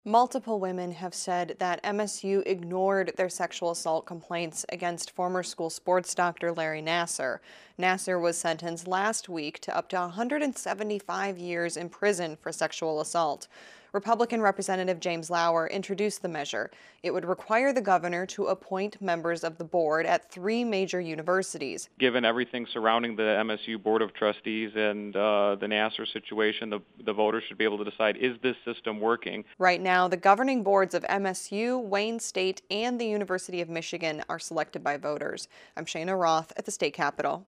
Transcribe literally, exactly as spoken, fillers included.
Multiple women have said that M S U ignored their sexual assault complaints against former school sports doctor Larry Nassar. Nassar was sentenced last week to up to one hundred seventy-five years in prison for sexual assault. Republican Representative James Lauer introduced the measure. It would require the governor to appoint members of the board at three major universities. Given everything surrounding the M S U Board of Trustees and uh, the Nassar situation, the, the voters should be able to decide, is this system working? Right now, the governing boards of M S U, Wayne State, and the University of Michigan are selected by voters. I'm Shayna Roth at the state capitol.